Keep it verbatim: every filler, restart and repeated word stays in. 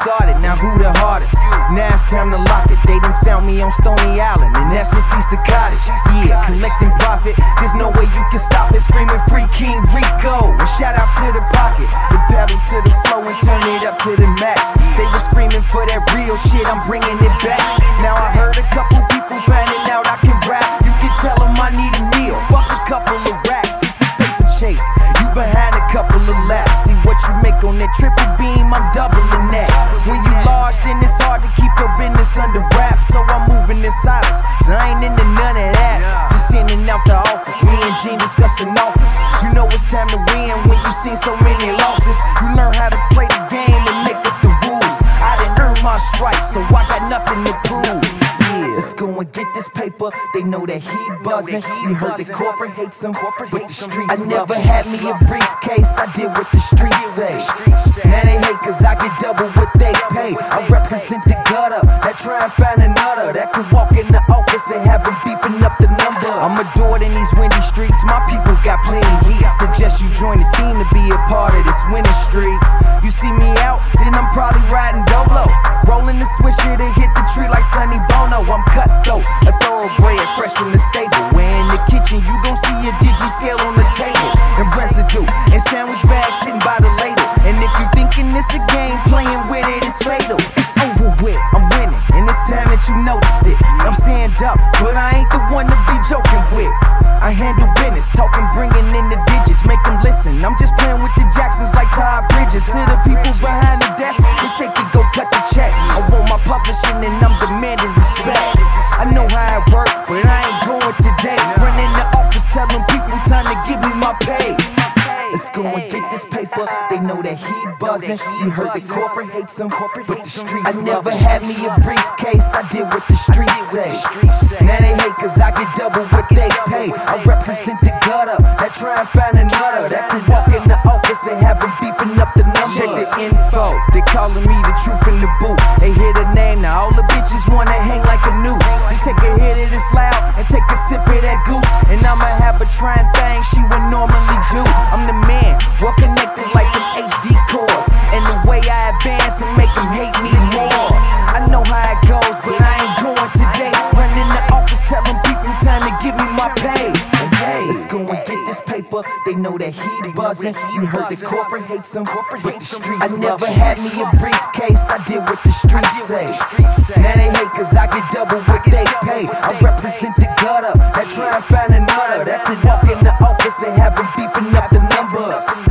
started, now who the hardest? Now it's time to lock it. They done found me on Stony Island, and that's just East the Cottage. Yeah, collecting profit, there's no way you can stop it. Screaming free King Rico, and shout out to the pocket. The pedal to the flow and turn it up to the max. They were screaming for that real shit, I'm bringing it back. Now I heard a couple people finding out I can rap. You can tell them I need a meal, fuck a couple of racks. It's a paper chase, you behind a couple of laps. See what you make on that triple beam, I'm doubling that. When you large, then it's hard to keep your business under wraps. So I'm moving in silence, so I ain't into none of that. Just in and out the office, me and Gene discussing office. You know it's time to win when you seen so many losses. You learn how to play the game and make up the rules. I didn't earn my stripes, so I got nothing to prove. Let's go and get this paper, they know that he buzzing. You heard the corporate hates him, but the streets I never had me a briefcase, I did what the streets say. Now they hate cause I get double what they pay. I represent the gutter, that try and find another that can walk in the office and have them beefing up the number. I'm adored in these windy streets, my people got plenty heat. Suggest you join the team to be a part of this winning streak. You see me out, then I'm probably riding dolo, rolling the swisher to hit the tree like Sonny Bono. I'm cutthroat, a thoroughbred, fresh from the stable. Where in the kitchen you gon' see a digi scale on the table, and residue, and sandwich bags sitting by the ladle. And if you thinking this a game, playing with it is fatal. It's over with, I'm winning, and it's time that you noticed it. I'm stand up, but I ain't the one to be joking with. I handle business, talking, bringing in the digits, make them listen. I'm just playing with the Jacksons like Todd Bridges. To the people behind the desk, it's safe to go cut the check. I want my publishing and I'm demanding respect. I know how it works, but I ain't going today. Run in the office, telling people time to give me my pay. Let's go and get this paper, they know that he buzzing. You heard the corporate hates him, but the streets I never had me a briefcase, I did what the streets say. Now they hate cause I get double what they pay. I represent the gutter, that try and find another that can walk in the office and have them beefing up the numbers. Check the info, they calling me the truth in the booth. They hear the name, now all the bitches wanna hang like a noose. You take a hit of this loud and take a sip of that goose, and I'ma have her trying things she would normally do. I'm the man, well connected like them H D cores, and the way I advance and make them hate me more. I know how it goes, but I ain't going today. Run in the office, telling people time to give me my pay. Let's go and get this paper, they know that he buzzing. You heard the corporate hates him, but the streets I never had me a briefcase, I did what the streets say. Now they hate cause I get double what they pay. I represent the gutter, that try and find another that can walk in the office and have them beefing up the numbers.